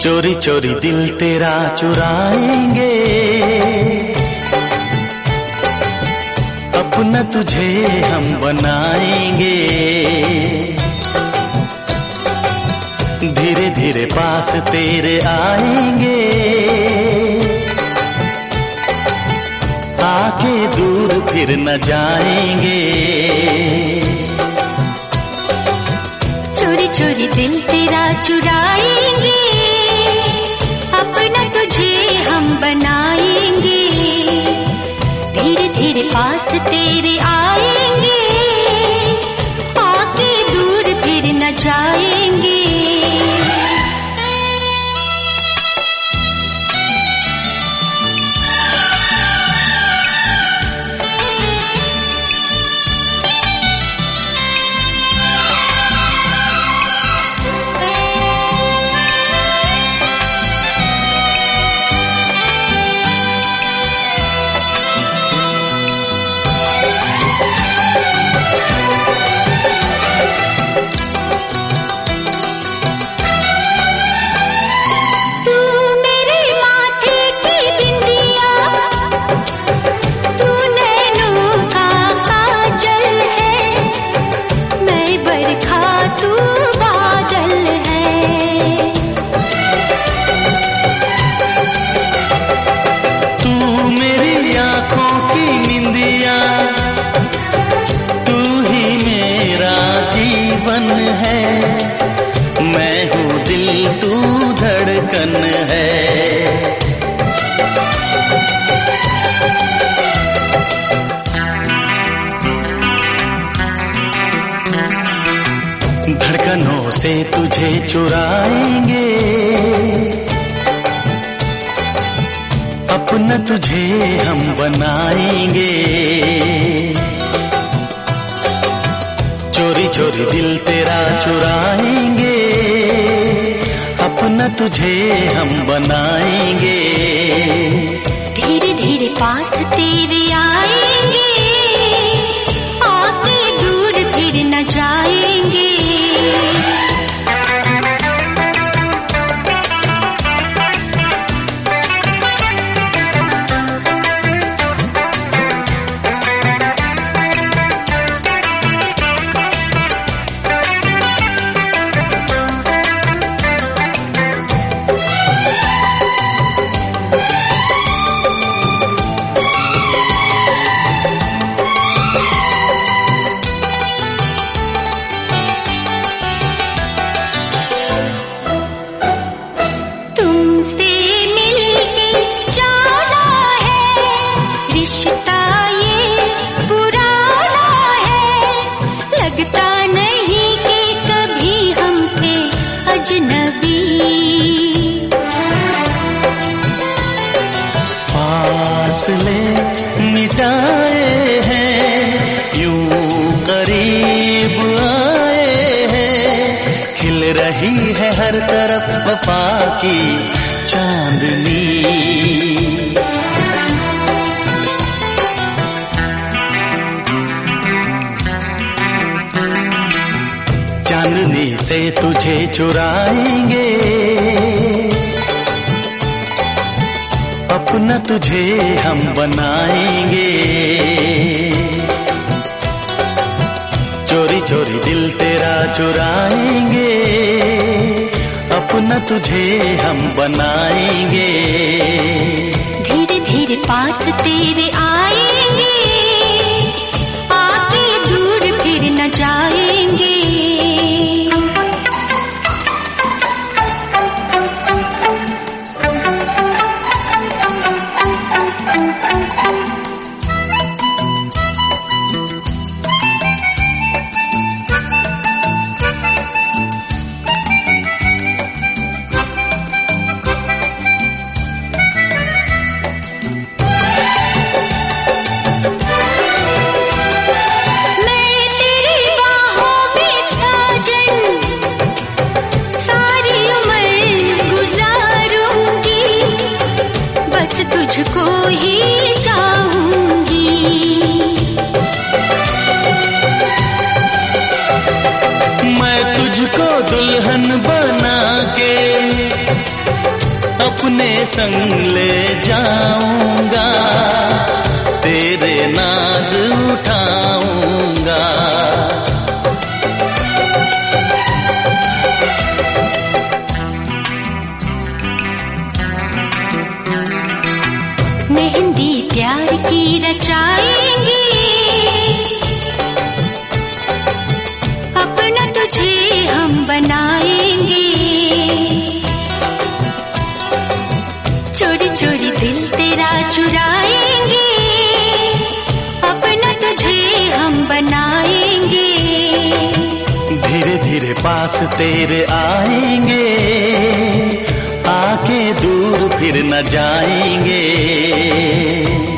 चोरी चोरी दिल तेरा चुराएंगे, अपना तुझे हम बनाएंगे। धीरे धीरे पास तेरे आएंगे, आके दूर फिर न जाएंगे। चोरी चोरी दिल तेरा चुराएंगे, अपना तुझे हम बनाएंगे। धीरे धीरे पास तेरे आएंगे, आके दूर फिर न जाएंगे। धड़कनों से तुझे चुराएंगे, अपना तुझे हम बनाएंगे। चोरी चोरी दिल तेरा चुराएंगे, अपना तुझे हम बनाएंगे। धीरे धीरे पास तेरे आएंगे, आके दूर फिर न जाएंगे। फासले मिटाए हैं, यूं करीब आए हैं। खिल रही है हर तरफ वफा की चांदनी। चांदनी से तुझे चुराएंगे, अपना तुझे हम बनाएंगे। चोरी चोरी दिल तेरा चुराएंगे, अपना तुझे हम बनाएंगे। धीरे धीरे पास तेरे आएंगे, आके दूर फिर न जाएंगे। अपने संग ले जाऊंगा, तेरे नाज उठाऊंगा। मेहंदी प्यार की रचाएंगे, अपना तुझे हम बनाएंगे। चोरी चोरी दिल तेरा चुराएंगे, अपना तुझे हम बनाएंगे। धीरे धीरे पास तेरे आएंगे, आके दूर फिर न जाएंगे।